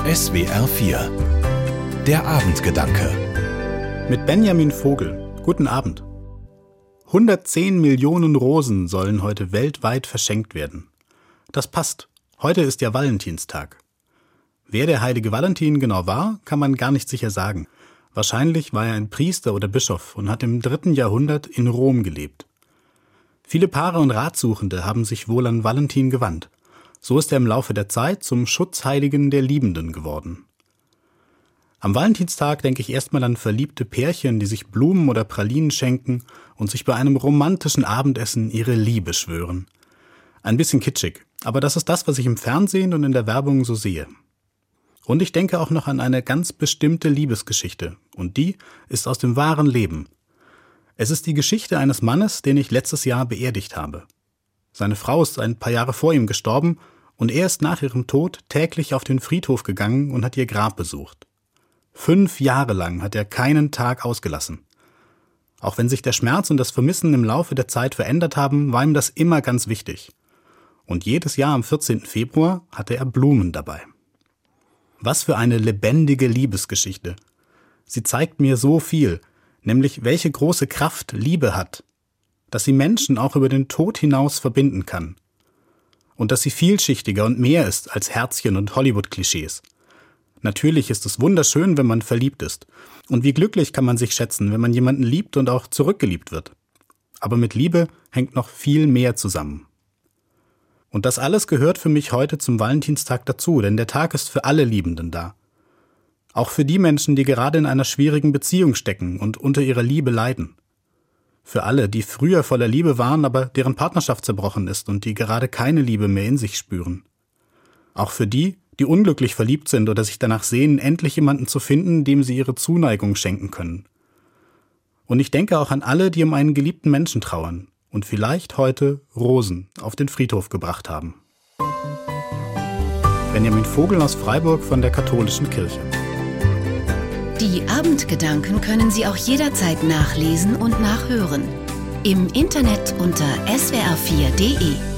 SWR 4 Der Abendgedanke mit Benjamin Vogel. Guten Abend. 110 Millionen Rosen sollen heute weltweit verschenkt werden. Das passt. Heute ist ja Valentinstag. Wer der heilige Valentin genau war, kann man gar nicht sicher sagen. Wahrscheinlich war er ein Priester oder Bischof und hat im 3. Jahrhundert in Rom gelebt. Viele Paare und Ratsuchende haben sich wohl an Valentin gewandt. So ist er im Laufe der Zeit zum Schutzheiligen der Liebenden geworden. Am Valentinstag denke ich erstmal an verliebte Pärchen, die sich Blumen oder Pralinen schenken und sich bei einem romantischen Abendessen ihre Liebe schwören. Ein bisschen kitschig, aber das ist das, was ich im Fernsehen und in der Werbung so sehe. Und ich denke auch noch an eine ganz bestimmte Liebesgeschichte, und die ist aus dem wahren Leben. Es ist die Geschichte eines Mannes, den ich letztes Jahr beerdigt habe. Seine Frau ist ein paar Jahre vor ihm gestorben und er ist nach ihrem Tod täglich auf den Friedhof gegangen und hat ihr Grab besucht. 5 Jahre lang hat er keinen Tag ausgelassen. Auch wenn sich der Schmerz und das Vermissen im Laufe der Zeit verändert haben, war ihm das immer ganz wichtig. Und jedes Jahr am 14. Februar hatte er Blumen dabei. Was für eine lebendige Liebesgeschichte. Sie zeigt mir so viel, nämlich welche große Kraft Liebe hat, dass sie Menschen auch über den Tod hinaus verbinden kann. Und dass sie vielschichtiger und mehr ist als Herzchen und Hollywood-Klischees. Natürlich ist es wunderschön, wenn man verliebt ist. Und wie glücklich kann man sich schätzen, wenn man jemanden liebt und auch zurückgeliebt wird. Aber mit Liebe hängt noch viel mehr zusammen. Und das alles gehört für mich heute zum Valentinstag dazu, denn der Tag ist für alle Liebenden da. Auch für die Menschen, die gerade in einer schwierigen Beziehung stecken und unter ihrer Liebe leiden. Für alle, die früher voller Liebe waren, aber deren Partnerschaft zerbrochen ist und die gerade keine Liebe mehr in sich spüren. Auch für die, die unglücklich verliebt sind oder sich danach sehnen, endlich jemanden zu finden, dem sie ihre Zuneigung schenken können. Und ich denke auch an alle, die um einen geliebten Menschen trauern und vielleicht heute Rosen auf den Friedhof gebracht haben. Benjamin Vogel aus Freiburg von der Katholischen Kirche. Die Abendgedanken können Sie auch jederzeit nachlesen und nachhören. Im Internet unter swr4.de.